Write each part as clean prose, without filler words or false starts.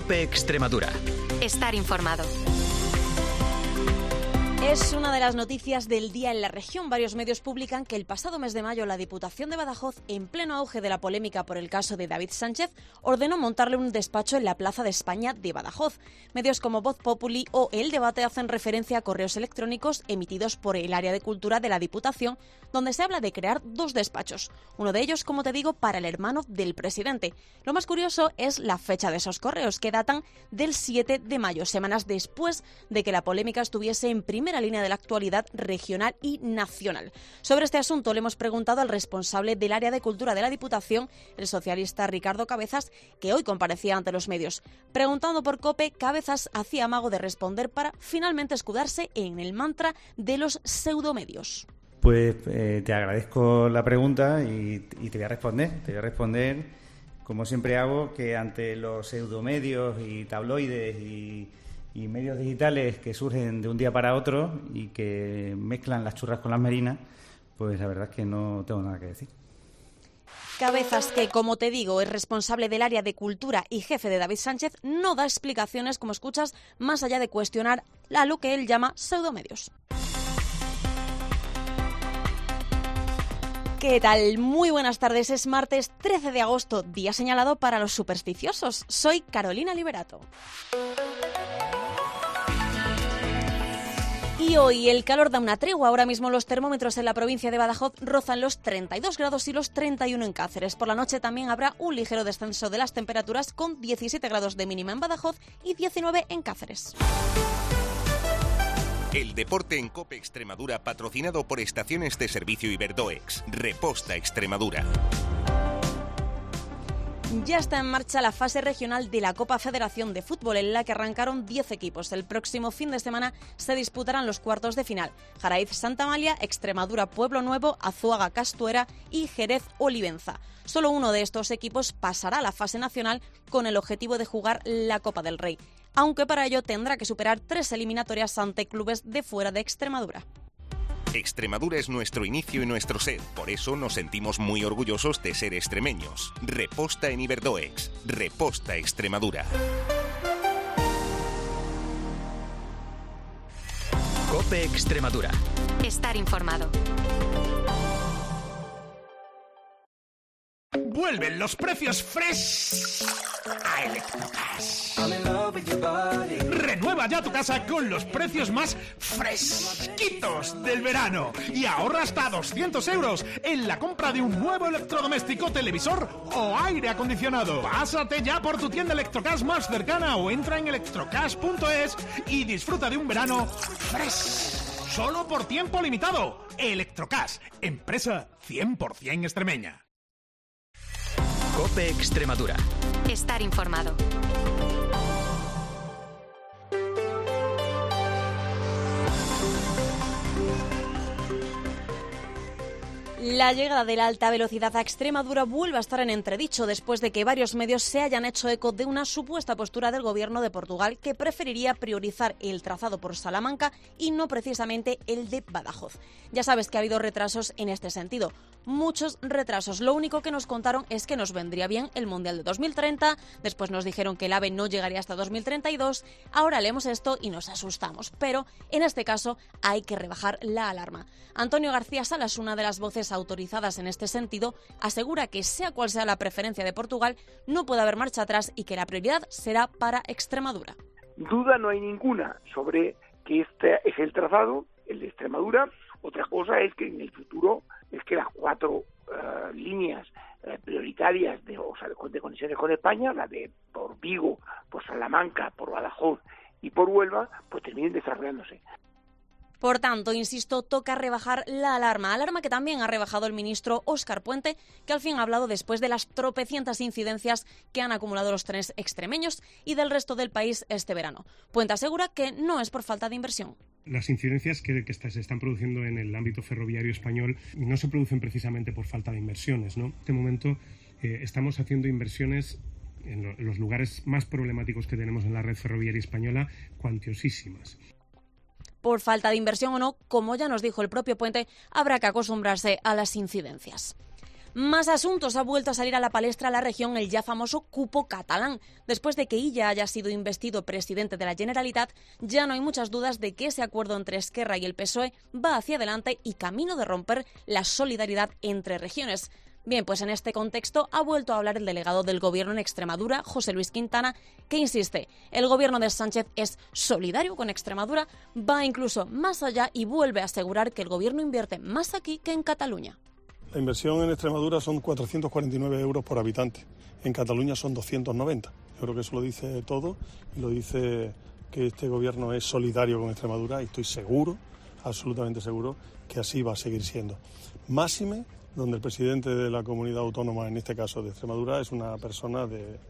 COPE Extremadura. Estar informado. Es una de las noticias del día en la región. Varios medios publican que el pasado mes de mayo la Diputación de Badajoz, en pleno auge de la polémica por el caso de David Sánchez, ordenó montarle un despacho en la Plaza de España de Badajoz. Medios como Voz Populi o El Debate hacen referencia a correos electrónicos emitidos por el área de cultura de la Diputación, donde se habla de crear 2 despachos. Uno de ellos, como te digo, para el hermano del presidente. Lo más curioso es la fecha de esos correos, que datan del 7 de mayo, semanas después de que la polémica estuviese en primera línea de la actualidad regional y nacional. Sobre este asunto le hemos preguntado al responsable del área de cultura de la Diputación, el socialista Ricardo Cabezas, que hoy comparecía ante los medios. Preguntando por COPE, Cabezas hacía amago de responder para finalmente escudarse en el mantra de los pseudomedios. Pues te agradezco la pregunta y te voy a responder. Te voy a responder, como siempre hago, que ante los pseudomedios y tabloides y medios digitales que surgen de un día para otro y que mezclan las churras con las merinas, pues la verdad es que no tengo nada que decir. Cabezas, que como te digo es responsable del área de cultura y jefe de David Sánchez, no da explicaciones, como escuchas, más allá de cuestionar a lo que él llama pseudomedios. ¿Qué tal? Muy buenas tardes. Es martes 13 de agosto, día señalado para los supersticiosos. Soy Carolina Liberato. Y hoy el calor da una tregua. Ahora mismo los termómetros en la provincia de Badajoz rozan los 32 grados y los 31 en Cáceres. Por la noche también habrá un ligero descenso de las temperaturas, con 17 grados de mínima en Badajoz y 19 en Cáceres. El deporte en COPE Extremadura, patrocinado por Estaciones de Servicio Iberdoex. Reposta Extremadura. Ya está en marcha la fase regional de la Copa Federación de Fútbol, en la que arrancaron 10 equipos. El próximo fin de semana se disputarán los cuartos de final. Jaraiz Santa Amalia, Extremadura Pueblo Nuevo, Azuaga Castuera y Jerez Olivenza. Solo uno de estos equipos pasará a la fase nacional con el objetivo de jugar la Copa del Rey, aunque para ello tendrá que superar 3 eliminatorias ante clubes de fuera de Extremadura. Extremadura es nuestro inicio y nuestro ser, por eso nos sentimos muy orgullosos de ser extremeños. Reposta en Iberdoex. Reposta Extremadura. COPE Extremadura. Estar informado. Vuelven los precios fresh a Electrocash. Renueva ya tu casa con los precios más fresquitos del verano y ahorra hasta 200 euros en la compra de un nuevo electrodoméstico, televisor o aire acondicionado. Pásate ya por tu tienda Electrocash más cercana o entra en electrocash.es y disfruta de un verano fresh, solo por tiempo limitado. Electrocash, empresa 100% extremeña. COPE Extremadura. Estar informado. La llegada de la alta velocidad a Extremadura vuelve a estar en entredicho después de que varios medios se hayan hecho eco de una supuesta postura del gobierno de Portugal, que preferiría priorizar el trazado por Salamanca y no precisamente el de Badajoz. Ya sabes que ha habido retrasos en este sentido, muchos retrasos. Lo único que nos contaron es que nos vendría bien el Mundial de 2030, después nos dijeron que el AVE no llegaría hasta 2032, ahora leemos esto y nos asustamos, pero en este caso hay que rebajar la alarma. Antonio García Salas, una de las voces autorizadas en este sentido, asegura que sea cual sea la preferencia de Portugal, no puede haber marcha atrás y que la prioridad será para Extremadura. Duda no hay ninguna sobre que este es el trazado, el de Extremadura. Otra cosa es que en el futuro es que las 4 líneas prioritarias de conexiones con España, la de por Vigo, por Salamanca, por Badajoz y por Huelva, pues terminen desarrollándose. Por tanto, insisto, toca rebajar la alarma que también ha rebajado el ministro Óscar Puente, que al fin ha hablado después de las tropecientas incidencias que han acumulado los trenes extremeños y del resto del país este verano. Puente asegura que no es por falta de inversión. Las incidencias que se están produciendo en el ámbito ferroviario español no se producen precisamente por falta de inversiones, ¿no? En este momento estamos haciendo inversiones en los lugares más problemáticos que tenemos en la red ferroviaria española, cuantiosísimas. Por falta de inversión o no, como ya nos dijo el propio Puente, habrá que acostumbrarse a las incidencias. Más asuntos. Ha vuelto a salir a la palestra la región el ya famoso cupo catalán. Después de que Illa haya sido investido presidente de la Generalitat, ya no hay muchas dudas de que ese acuerdo entre Esquerra y el PSOE va hacia adelante y camino de romper la solidaridad entre regiones. Bien, pues en este contexto ha vuelto a hablar el delegado del Gobierno en Extremadura, José Luis Quintana, que insiste, el Gobierno de Sánchez es solidario con Extremadura, va incluso más allá y vuelve a asegurar que el Gobierno invierte más aquí que en Cataluña. La inversión en Extremadura son 449 euros por habitante. En Cataluña son 290. Yo creo que eso lo dice todo y lo dice que este gobierno es solidario con Extremadura y estoy seguro, absolutamente seguro, que así va a seguir siendo. Máxime, donde el presidente de la comunidad autónoma, en este caso de Extremadura, es una persona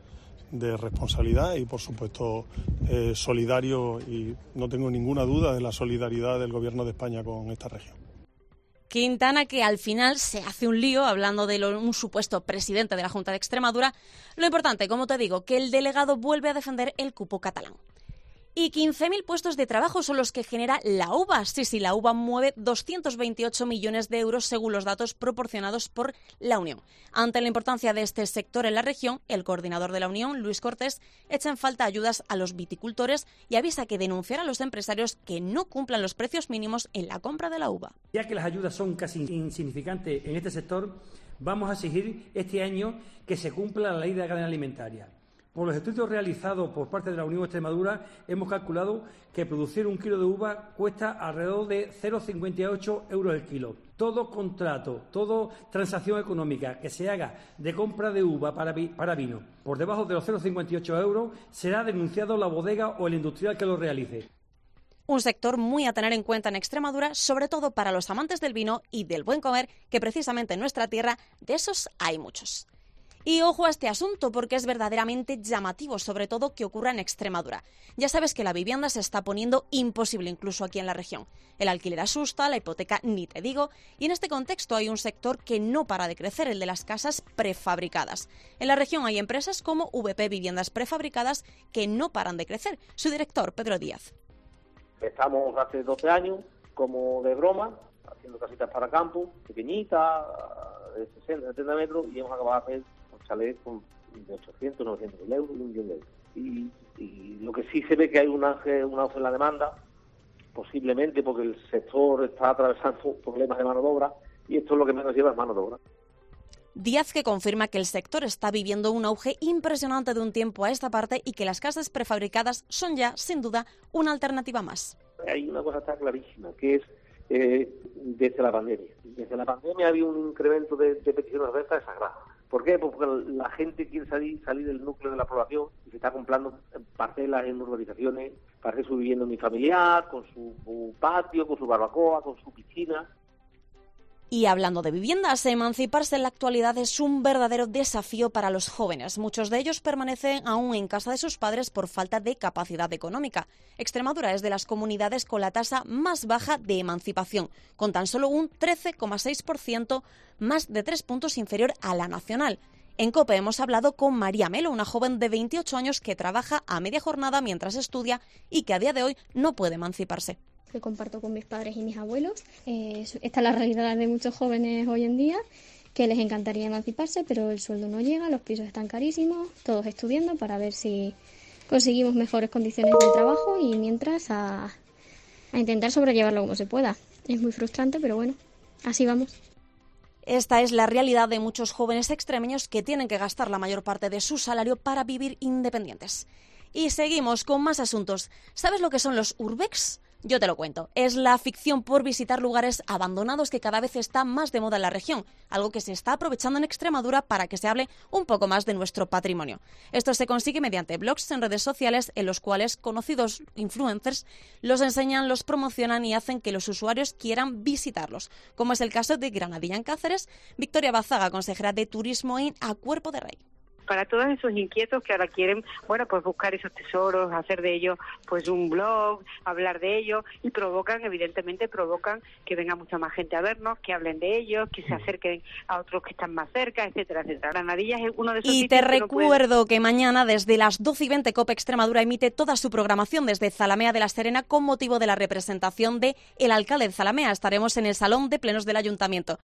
de responsabilidad y, por supuesto, solidario, y no tengo ninguna duda de la solidaridad del gobierno de España con esta región. Quintana, que al final se hace un lío hablando de un supuesto presidente de la Junta de Extremadura. Lo importante, como te digo, que el delegado vuelve a defender el cupo catalán. Y 15.000 puestos de trabajo son los que genera la UVA. Sí, la UVA mueve 228 millones de euros según los datos proporcionados por la Unión. Ante la importancia de este sector en la región, el coordinador de la Unión, Luis Cortés, echa en falta ayudas a los viticultores y avisa que denunciará a los empresarios que no cumplan los precios mínimos en la compra de la uva. Ya que las ayudas son casi insignificantes en este sector, vamos a exigir este año que se cumpla la ley de la cadena alimentaria. Por los estudios realizados por parte de la Unión Extremadura, hemos calculado que producir un kilo de uva cuesta alrededor de 0,58 euros el kilo. Todo contrato, toda transacción económica que se haga de compra de uva para vino por debajo de los 0,58 euros será denunciado la bodega o el industrial que lo realice. Un sector muy a tener en cuenta en Extremadura, sobre todo para los amantes del vino y del buen comer, que precisamente en nuestra tierra de esos hay muchos. Y ojo a este asunto porque es verdaderamente llamativo, sobre todo que ocurra en Extremadura. Ya sabes que la vivienda se está poniendo imposible incluso aquí en la región. El alquiler asusta, la hipoteca ni te digo, y en este contexto hay un sector que no para de crecer, el de las casas prefabricadas. En la región hay empresas como VP Viviendas Prefabricadas que no paran de crecer. Su director, Pedro Díaz. Estamos hace 12 años, como de broma, haciendo casitas para campo, pequeñitas, de 60, 70 metros, y hemos acabado de hacer chalet de 800, 900 mil euros y 1 millón de euros. Y lo que sí se ve que hay un auge en la demanda, posiblemente porque el sector está atravesando problemas de mano de obra, y esto es lo que menos lleva es mano de obra. Díaz, que confirma que el sector está viviendo un auge impresionante de un tiempo a esta parte y que las casas prefabricadas son ya, sin duda, una alternativa más. Hay una cosa está clarísima, que es desde la pandemia. Desde la pandemia ha habido un incremento de peticiones de renta desagradables. ¿Por qué? Porque la gente quiere salir del núcleo de la población y se está comprando parcelas en urbanizaciones para hacer su vivienda unifamiliar, con su patio, con su barbacoa, con su piscina. Y hablando de viviendas, emanciparse en la actualidad es un verdadero desafío para los jóvenes. Muchos de ellos permanecen aún en casa de sus padres por falta de capacidad económica. Extremadura es de las comunidades con la tasa más baja de emancipación, con tan solo un 13,6%, más de 3 puntos inferior a la nacional. En COPE hemos hablado con María Melo, una joven de 28 años que trabaja a media jornada mientras estudia y que a día de hoy no puede emanciparse. Que comparto con mis padres y mis abuelos. Esta es la realidad de muchos jóvenes hoy en día, que les encantaría emanciparse, pero el sueldo no llega, los pisos están carísimos, todos estudiando para ver si conseguimos mejores condiciones de trabajo y mientras a intentar sobrellevarlo como se pueda. Es muy frustrante, pero bueno, así vamos. Esta es la realidad de muchos jóvenes extremeños que tienen que gastar la mayor parte de su salario para vivir independientes. Y seguimos con más asuntos. ¿Sabes lo que son los urbex? Yo te lo cuento. Es la afición por visitar lugares abandonados que cada vez está más de moda en la región, algo que se está aprovechando en Extremadura para que se hable un poco más de nuestro patrimonio. Esto se consigue mediante blogs en redes sociales en los cuales conocidos influencers los enseñan, los promocionan y hacen que los usuarios quieran visitarlos, como es el caso de Granadilla en Cáceres, Victoria Bazaga, consejera de Turismo en A Cuerpo de Rey. Para todos esos inquietos que ahora quieren, pues buscar esos tesoros, hacer de ellos pues un blog, hablar de ellos y evidentemente provocan que venga mucha más gente a vernos, que hablen de ellos, que se acerquen a otros que están más cerca, etcétera, etcétera. Granadilla es uno de esos sitios. Y te recuerdo que mañana desde las 12:20 COPE Extremadura emite toda su programación desde Zalamea de la Serena con motivo de la representación de el alcalde de Zalamea. Estaremos en el Salón de Plenos del Ayuntamiento.